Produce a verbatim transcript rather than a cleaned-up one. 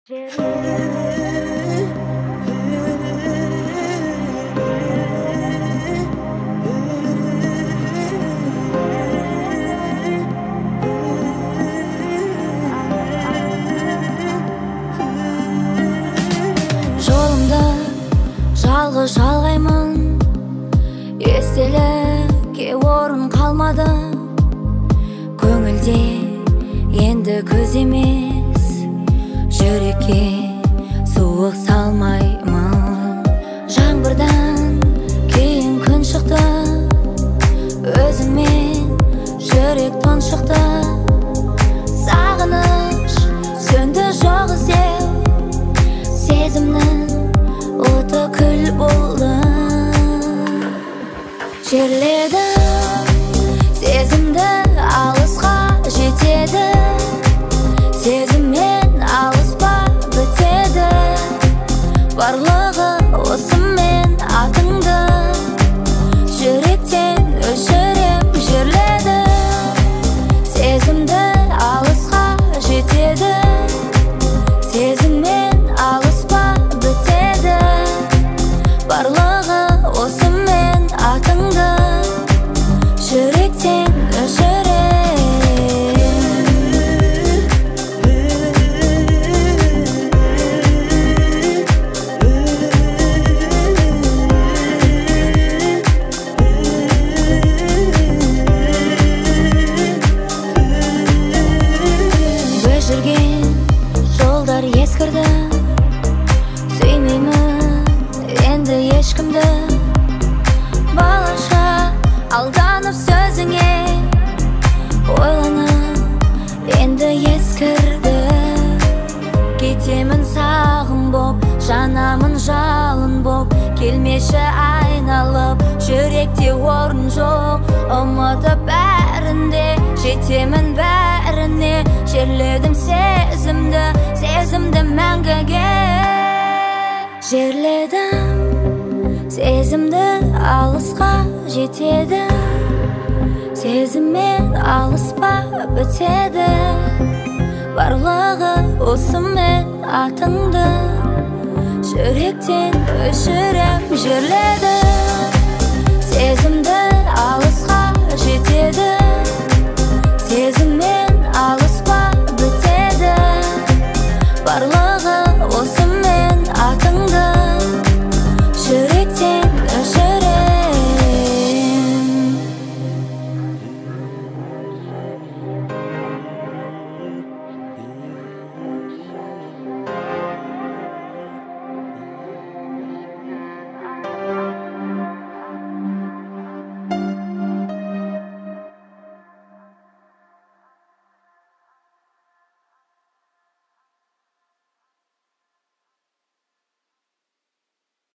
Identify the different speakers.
Speaker 1: Жолымда жалғыз жалғаймын, естелікке орын қалмады. Көңілде енді көз емес, жүрекке суық салмаймын. Жаңбырдан кейін күн шықты, өзіңмен жүрек тұншықты. Сағыныш сөнді жоқ іздеу, сезімнің оты күл болды. Жерледім сезімді, алысқа жетеді. Сезіммен алыспа бітеді. Барлығы осымен атыңды жүректен өшірем. Жерледім сезімді, алысқа жетеді. Сезіммен алыспа бітеді. Барлығы осымен атыңды жүректен өшірем. Біз жүрген жолдар ескірді, сүймеймін енді ешкімді. Балаша алданып сөзіңе, ойланып енді ескірді. Кетемін сағым боп, жанамын жалын боп, келмеші айналып, жүректе орын жоқ. Ұмытып бәрінде, жетемін бәріне. Жерледім сезімді, сезімді мәңгіге. Жерледім сезімді, алысқа жетеді. Сезіммен алыспа бітеді. Барлығы осымен атыңды жүректен өшірем. Жерледім сезімді, алысқа жетеді.